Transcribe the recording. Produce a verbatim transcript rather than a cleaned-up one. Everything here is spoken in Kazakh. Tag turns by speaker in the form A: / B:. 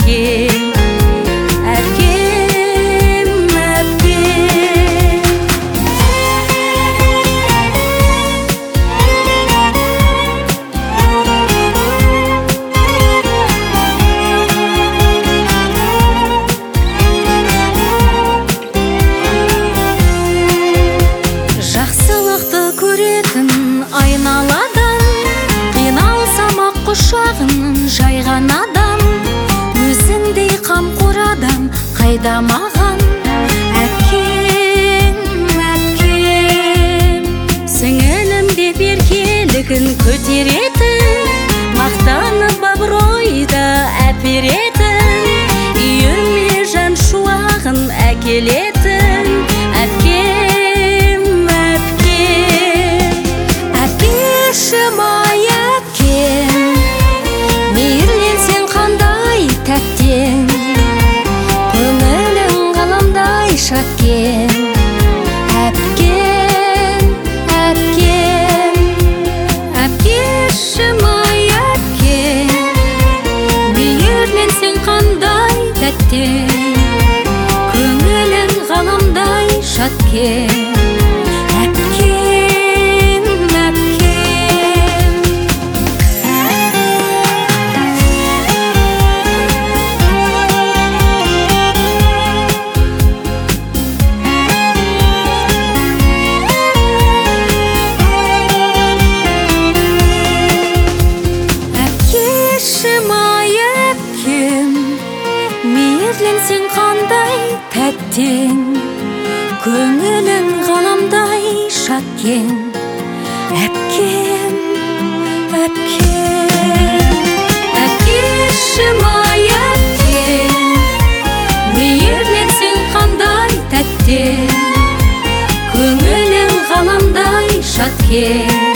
A: әпкем, әпкем, әпкем. Жақсылықты көретін айналадан, қиналсам ақ құшағын жайған адам, өзіңдей қамқор адам қайда маған? Әпкем, әпкем, сіңілім деп еркелігін көтеретін, мақтанып абыройды әперетін, үйіме жан шуағын әкелетін. Әпкем, әпкем, әпкешім ай әпкем, мейірленсең қандай тәттен, көңілің ғаламдай шаткен. Әпкем, әпкем, әпкешім ай әпкем, мейірленсең қандай тәттен, көңілің ғаламдай шаткен. Әпкем, әпкем. Әпкешім ай әпкем, мейірленсең қандай тәттен, көңілің ғаламдай шаткен. Әпкем, әпкем, әпкешім ай әпкем, мейірленсең қандай тәттен, көңілің ғаламдай шаткен.